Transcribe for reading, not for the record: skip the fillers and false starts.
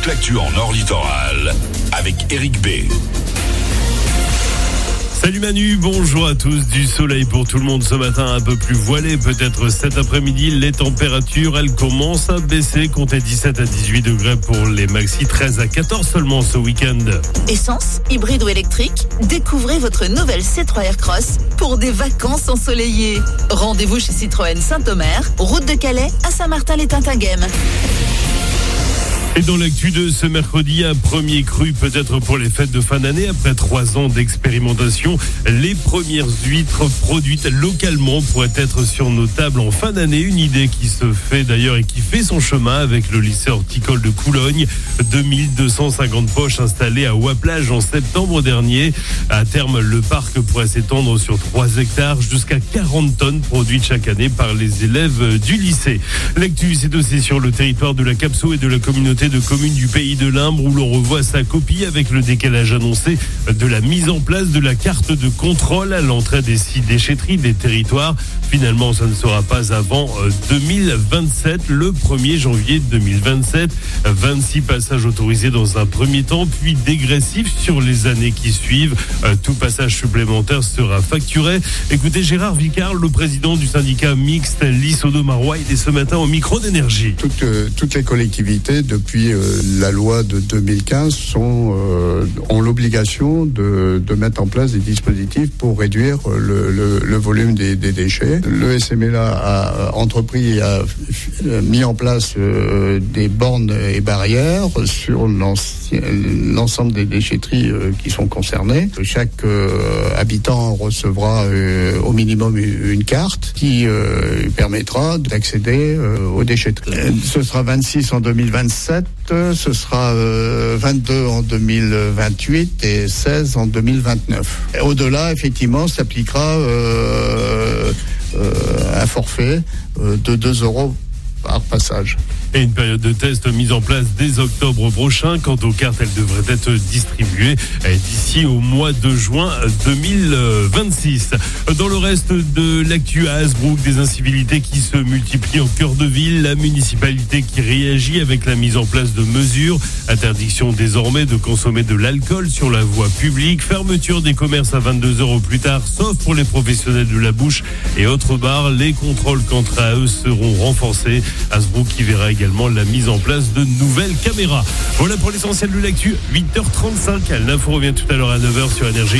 l'actu en Nord Littoral avec Eric B. Salut Manu, bonjour à tous. Du soleil pour tout le monde ce matin, un peu plus voilé peut-être cet après-midi. Les températures, elles commencent à baisser. Comptez 17 à 18 degrés pour les maxi, 13 à 14 seulement ce week-end. Essence, hybride ou électrique, découvrez votre nouvelle C3 Aircross pour des vacances ensoleillées. Rendez-vous chez Citroën Saint-Omer, route de Calais à Saint-Martin-les-Tintinguem. Et dans l'actu de ce mercredi, un premier cru peut-être pour les fêtes de fin d'année. Après 3 ans d'expérimentation, les premières huîtres produites localement pourraient être sur nos tables en fin d'année. Une idée qui se fait d'ailleurs et qui fait son chemin avec le lycée horticole de Coulogne. 2250 poches installées à Ouaplage en septembre dernier. À terme, le parc pourrait s'étendre sur 3 hectares jusqu'à 40 tonnes produites chaque année par les élèves du lycée. L'actu, c'est aussi sur le territoire de la Capso et de la communauté de communes du Pays de l'Imbre où l'on revoit sa copie avec le décalage annoncé de la mise en place de la carte de contrôle à l'entrée des 6 déchetteries des territoires. Finalement, ça ne sera pas avant 2027, le 1er janvier 2027. 26 passages autorisés dans un premier temps, puis dégressifs sur les années qui suivent. Tout passage supplémentaire sera facturé. Écoutez Gérard Vicard, le président du syndicat mixte Lissodo-Marois, il est ce matin au micro d'énergie. Toutes les collectivités, depuis la loi de 2015, ont l'obligation de mettre en place des dispositifs pour réduire le volume des déchets. Le SMLA a entrepris et a mis en place des bornes et barrières sur l'ensemble des déchetteries qui sont concernées. Chaque habitant recevra au minimum une carte qui permettra d'accéder aux déchetteries. Ce sera 26 en 2027, ce sera 22 en 2028 et 16 en 2029. Et au-delà, effectivement, s'appliquera un forfait de 2 € par passage. Et une période de test mise en place dès octobre prochain. Quant aux cartes, elles devraient être distribuées d'ici au mois de juin 2026. Dans le reste de l'actu à Hasbrook, des incivilités qui se multiplient en cœur de ville. La municipalité qui réagit avec la mise en place de mesures. Interdiction désormais de consommer de l'alcool sur la voie publique. Fermeture des commerces à 22h au plus tard, sauf pour les professionnels de la bouche et autres bars. Les contrôles, quant à eux, seront renforcés. Hasbrook qui verra également la mise en place de nouvelles caméras. Voilà pour l'essentiel de l'actu. 8h35. L'info revient tout à l'heure à 9h sur Énergie.